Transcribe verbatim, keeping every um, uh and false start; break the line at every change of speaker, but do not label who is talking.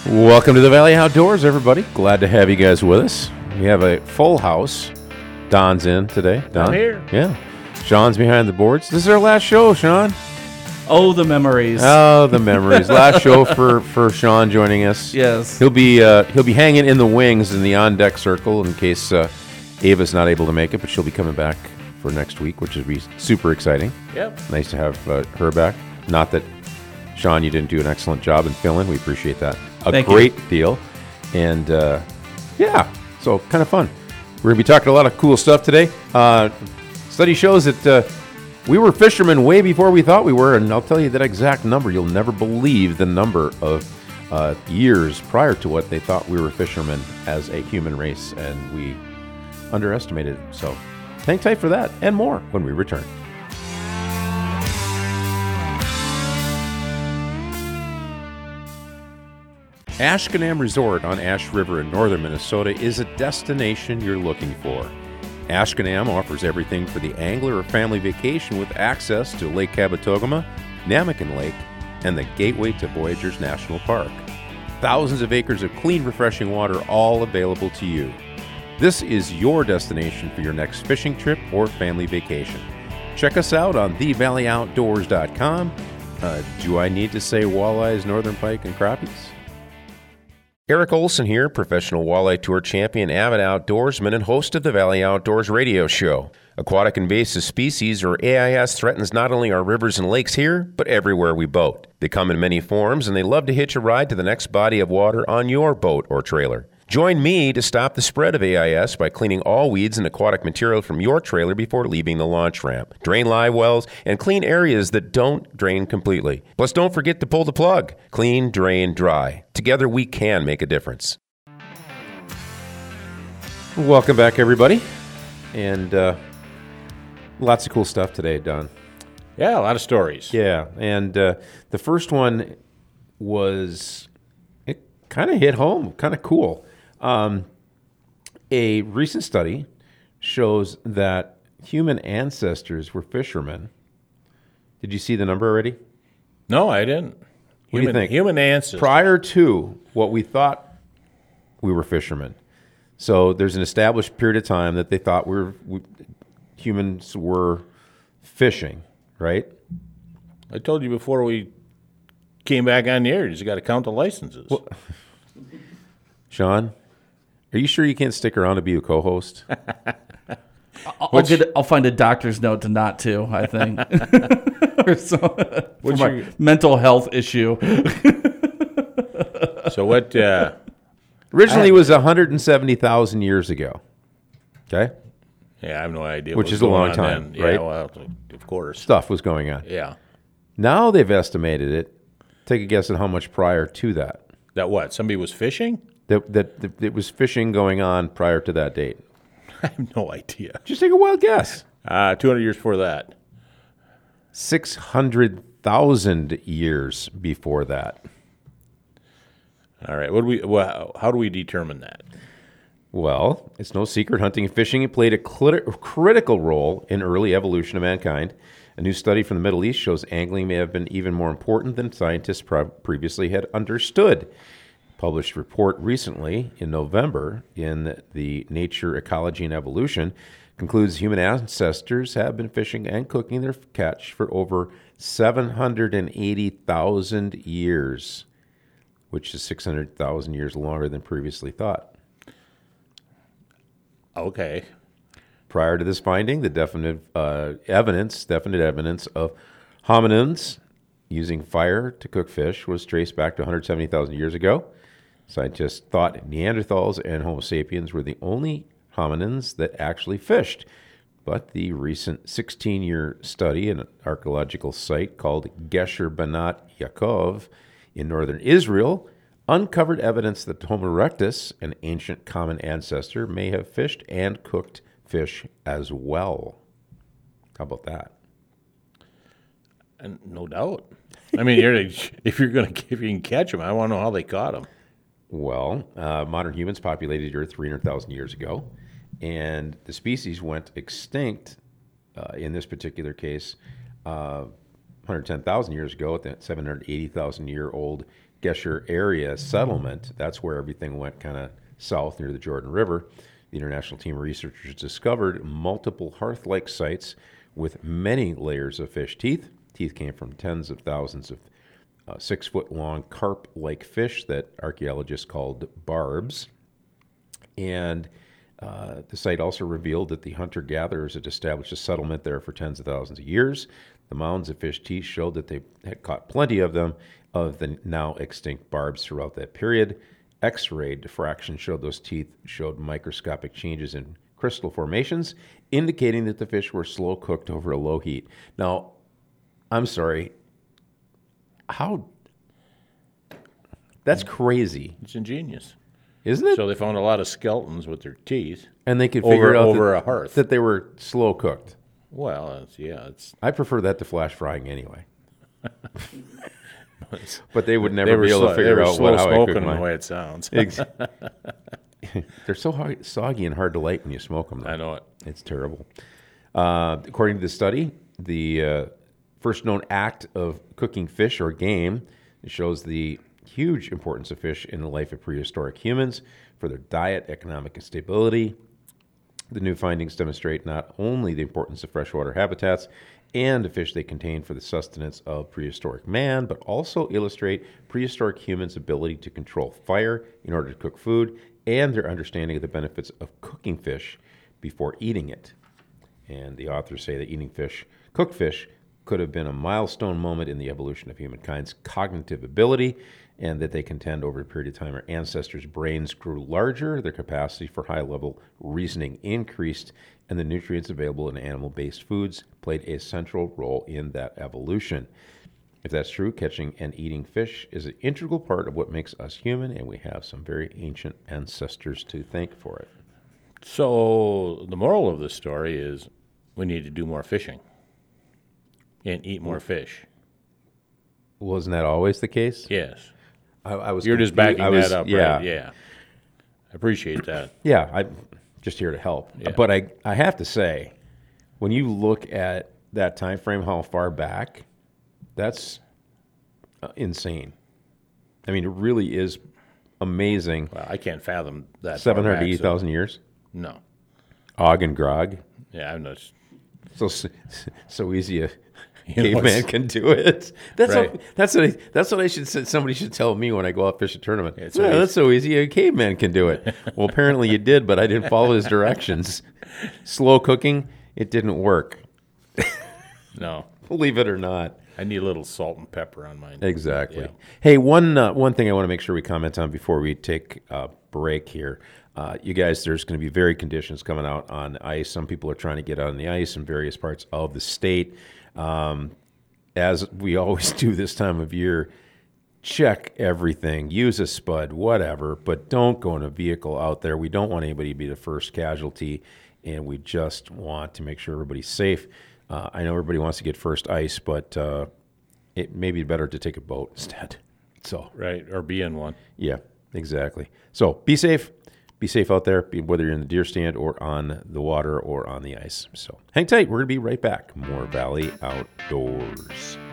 Welcome to the Valley Outdoors, everybody. Glad to have you guys with us. We have a full house. Don's in today. Don?
I'm here.
Yeah. Sean's behind the boards. This is our last show, Sean.
Oh, the memories.
Oh, the memories. Last show for, for Sean joining us.
Yes.
He'll be uh, he'll be hanging in the wings in the on-deck circle in case uh, Ava's not able to make it, but she'll be coming back for next week, which would be super exciting.
Yep.
Nice to have uh, her back. Not that, Sean, you didn't do an excellent job in filling. We appreciate that. A
Thank
great
you.
deal. And, uh, yeah, so kind of fun. We're going to be talking a lot of cool stuff today. Uh, study shows that uh, we were fishermen way before we thought we were, and I'll tell you that exact number. You'll never believe the number of uh, years prior to what they thought we were fishermen as a human race, and we underestimated it. So hang tight for that and more when we return. Ashkenam Resort on Ash River in northern Minnesota is a destination you're looking for. Ashkenam offers everything for the angler or family vacation with access to Lake Kabetogama, Namakan Lake, and the gateway to Voyageurs National Park. Thousands of acres of clean, refreshing water all available to you. This is your destination for your next fishing trip or family vacation. Check us out on the valley outdoors dot com. Uh, do I need to say walleyes, northern pike, and crappies? Eric Olson here, professional walleye tour champion, avid outdoorsman, and host of the Valley Outdoors radio show. Aquatic invasive species, or A I S, threatens not only our rivers and lakes here, but everywhere we boat. They come in many forms, and they love to hitch a ride to the next body of water on your boat or trailer. Join me to stop the spread of A I S by cleaning all weeds and aquatic material from your trailer before leaving the launch ramp. Drain live wells and clean areas that don't drain completely. Plus, don't forget to pull the plug. Clean, drain, dry. Together, we can make a difference. Welcome back, everybody. And uh, lots of cool stuff today, Don.
Yeah, a lot of stories.
Yeah, and uh, the first one was, it kind of hit home, kind of cool. Um, a recent study shows that human ancestors were fishermen. Did you see the number already?
No, I didn't.
What
Human,
do you think?
Human ancestors.
Prior to what we thought we were fishermen. So there's an established period of time that they thought we were, we, humans were fishing, right?
I told you before we came back on the air, you just got to count the licenses.
Well, Sean, are you sure you can't stick around to be a co-host?
I'll, I'll, get, I'll find a doctor's note to not to, I think. or so, for my
your-
mental health issue.
So what? Uh,
Originally, it was one hundred seventy thousand years ago. Okay?
yeah, I have no idea.
Which
what was
is a
going
long
on
time,
then.
right?
Yeah, well, of course.
Stuff was going on.
Yeah.
Now they've estimated it. Take a guess at how much prior to that.
That what? Somebody was fishing?
That, that, that it was fishing going on prior to that date.
I have no idea.
Just take a wild guess.
Uh, two hundred years before that.
six hundred thousand years before that.
All right. What do we? Well, how do we determine that?
Well, it's no secret hunting and fishing played a clit- critical role in early evolution of mankind. A new study from the Middle East shows angling may have been even more important than scientists pro- previously had understood. Published report recently in November in the Nature, Ecology, and Evolution concludes human ancestors have been fishing and cooking their catch for over seven hundred eighty thousand years, which is six hundred thousand years longer than previously thought.
Okay.
Prior to this finding, the definite uh, evidence, definite evidence of hominins using fire to cook fish was traced back to one hundred seventy thousand years ago. Scientists thought Neanderthals and Homo sapiens were the only hominins that actually fished. But the recent sixteen-year study in an archaeological site called Gesher Banat Yaakov in northern Israel uncovered evidence that Homo erectus, an ancient common ancestor, may have fished and cooked fish as well. How about that?
And no doubt. I mean, you're, if you're going to, if you can catch them, I want to know how they caught them.
Well, uh, modern humans populated the Earth three hundred thousand years ago, and the species went extinct, uh, in this particular case, uh, one hundred ten thousand years ago at that seven hundred eighty thousand year old Gesher area settlement, that's where everything went kind of south near the Jordan River. The international team of researchers discovered multiple hearth-like sites with many layers of fish teeth. Teeth came from tens of thousands of uh, six-foot-long carp-like fish that archaeologists called barbs. And uh, the site also revealed that the hunter-gatherers had established a settlement there for tens of thousands of years. The mounds of fish teeth showed that they had caught plenty of them, of the now extinct barbs throughout that period. X-ray diffraction showed those teeth showed microscopic changes in crystal formations, indicating that the fish were slow cooked over a low heat. Now, I'm sorry, how? That's crazy,
It's ingenious.
isn't it?
So they found a lot of skeletons with their teeth.
And they could
over-
figure out
over
that,
a hearth.
that they were slow cooked.
Well, it's, yeah, it's
I prefer that to flash frying anyway. But they would never
they were
be able
slow,
to figure
they were
out
slow
what, how I
smoking
cook
the
mine.
way it sounds.
Ex- They're so hard, soggy and hard to light when you smoke them. Though.
I know it.
It's terrible. Uh, according to the study, the uh, first known act of cooking fish or game shows the huge importance of fish in the life of prehistoric humans for their diet, economic stability. The new findings demonstrate not only the importance of freshwater habitats and the fish they contain for the sustenance of prehistoric man, but also illustrate prehistoric humans' ability to control fire in order to cook food and their understanding of the benefits of cooking fish before eating it. And the authors say that eating fish, cooked fish, could have been a milestone moment in the evolution of humankind's cognitive ability, and that they contend over a period of time our ancestors' brains grew larger, their capacity for high-level reasoning increased, and the nutrients available in animal-based foods played a central role in that evolution. If that's true, catching and eating fish is an integral part of what makes us human, and we have some very ancient ancestors to thank for it.
So the moral of the story is we need to do more fishing and eat more fish.
Wasn't that always the case?
Yes.
I, I was.
You're just
confused.
backing
I was-
that up,
yeah,
right? Yeah. I appreciate that.
Yeah, I'm just here to help.
Yeah.
But I, I have to say, when you look at that time frame, how far back, that's uh, insane. I mean, it really is amazing.
Well, I can't fathom that.
seven
far
hundred
back,
eighty
so-
thousand years.
No.
Og and Grog.
Yeah, I'm not.
So so easy a
You know,
caveman
it's-
can do it. That's
Right.
what, that's what I, that's what I should say. Somebody should tell me when I go out fish a tournament.
it's
Yeah,
so
that's so easy. A caveman can do it. Well, apparently you did, but I didn't follow his directions. Slow cooking, it didn't work.
No.
Believe it or not.
I need a little salt and pepper on mine.
Exactly.
Yeah.
Hey, one uh, one thing I want to make sure we comment on before we take a break here. Uh, you guys, there's going to be varied conditions coming out on ice. Some people are trying to get on the ice in various parts of the state. Um, as we always do this time of year, check everything. Use a spud, whatever, but don't go in a vehicle out there. We don't want anybody to be the first casualty, and we just want to make sure everybody's safe. Uh, I know everybody wants to get first ice, but uh, it may be better to take a boat instead. So,
Right. Or be in one.
yeah, exactly. So be safe. Be safe out there, be- whether you're in the deer stand or on the water or on the ice. So hang tight. We're going to be right back. More Valley Outdoors.